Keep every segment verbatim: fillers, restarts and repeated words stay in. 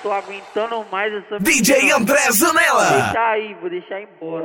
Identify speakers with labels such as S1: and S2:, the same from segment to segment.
S1: tô aguentando mais essa
S2: D J André Zanella.
S1: Vou deixar aí, vou deixar embora.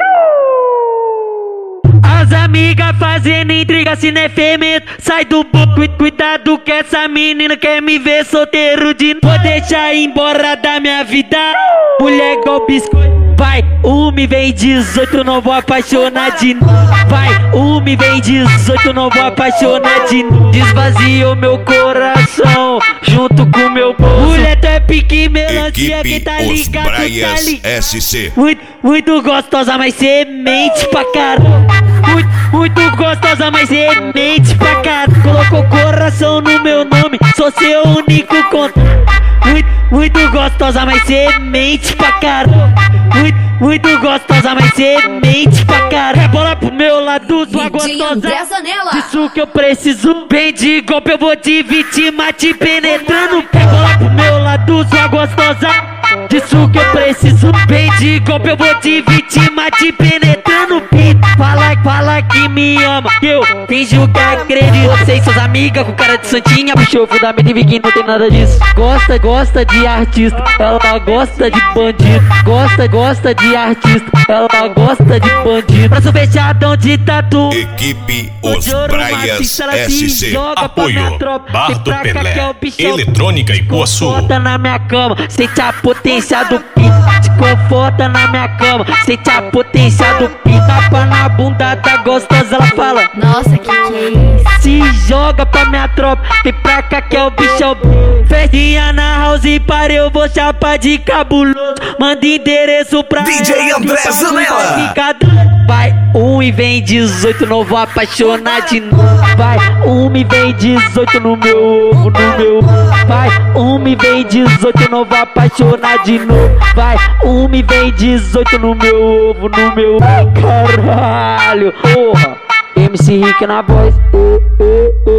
S3: As amigas fazendo intriga, se não é fermento, sai do boco e cuidado que essa menina quer me ver solteiro de novo. Vou deixar embora da minha vida, mulher igual biscoito. Vai, um me vem dezoito, não vou apaixonar de novo. Vai, um me vem dezoito, não vou apaixonar de novo. Desvaziou meu coração, junto com meu bolso. Mulher, tu é pique melancia, quem tá ligado, tá ligado.
S2: S C.
S3: Muito, muito gostosa, mas semente pra caramba. Muito, muito gostosa, mas semente pra caramba. Colocou coração no meu nome, sou seu único contato. Muito, muito gostosa, mas semente pra caramba. Muito, muito gostosa, mas semente pra caramba. Rebola pro meu lado, sua gostosa. Disso que eu preciso. Bem de golpe, eu vou te vitimar, te penetrando. Rebola pro meu lado, sua gostosa. Disso que eu preciso. Bem de golpe, eu vou te vitimar, te penetrando. Fala, fala que me ama, que eu finjo que acredito. Você e suas amigas com cara de santinha puxou o fundamento e vi que não tem nada disso. Gosta, gosta de artista, ela gosta de bandido. Gosta, gosta de artista, ela gosta de bandido. Braço fechadão de tatu.
S2: Equipe Os Praias S C.
S4: Apoio Bar do Pelé, Eletrônica e Poço.
S3: Conforta na minha cama, sente a potência do pinto. Te conforta na minha cama, sente a potência do pinto. Tapa na bunda da gostosa, ela fala:
S5: nossa, que que é isso?
S3: Se joga pra minha tropa, vem pra cá que é o bichão. Festinha na house e parei, eu vou chapar de cabuloso. Manda endereço pra
S2: D J André Zanella.
S3: Vai, um e vem dezoito, não vou apaixonar de novo. Vai, um e vem dezoito no meu ovo, no meu. Vai, um e vem dezoito, não vou apaixonar de novo. Vai, um e vem dezoito no meu ovo, no meu. Caralho, porra, M C Rick na voz. Uh, uh, uh.